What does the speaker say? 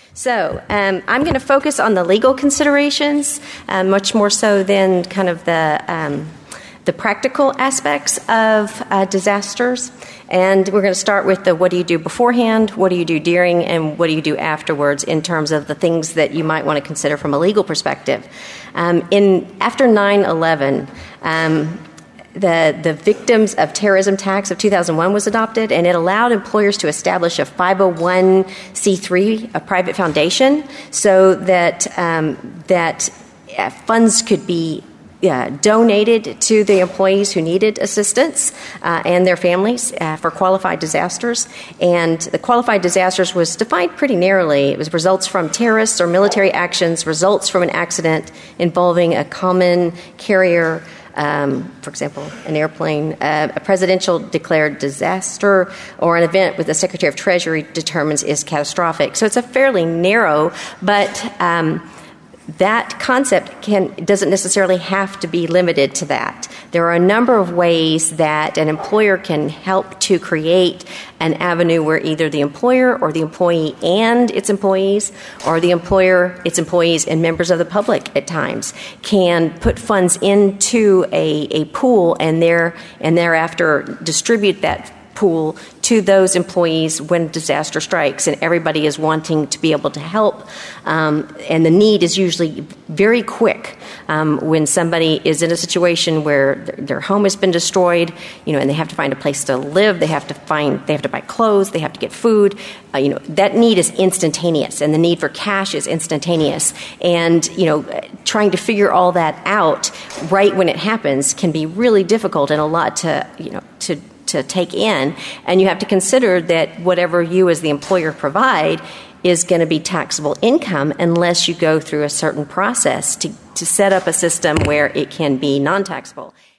So I'm going to focus on the legal considerations, much more so than kind of the practical aspects of disasters. And we're going to start with the what do you do beforehand, what do you do during, and what do you do afterwards in terms of the things that you might want to consider from a legal perspective. After 9/11, the Victims of Terrorism Tax of 2001 was adopted, and it allowed employers to establish a 501c3, a private foundation, so that funds could be donated to the employees who needed assistance and their families for qualified disasters. And the qualified disasters was defined pretty narrowly. It was results from terrorists or military actions, results from an accident involving a common carrier, for example, an airplane, a presidential declared disaster, or an event with the Secretary of Treasury determines is catastrophic. So it's a fairly narrow, but that concept doesn't necessarily have to be limited to that. There are a number of ways that an employer can help to create an avenue where either the employer or the employee and its employees, or the employer, its employees, and members of the public at times can put funds into a pool and thereafter distribute that pool to those employees when disaster strikes, and everybody is wanting to be able to help, and the need is usually very quick when somebody is in a situation where their home has been destroyed, and they have to find a place to live, they have to buy clothes, they have to get food. That need is instantaneous, and the need for cash is instantaneous, and trying to figure all that out right when it happens can be really difficult and a lot to take in, and you have to consider that whatever you as the employer provide is going to be taxable income unless you go through a certain process to set up a system where it can be non-taxable.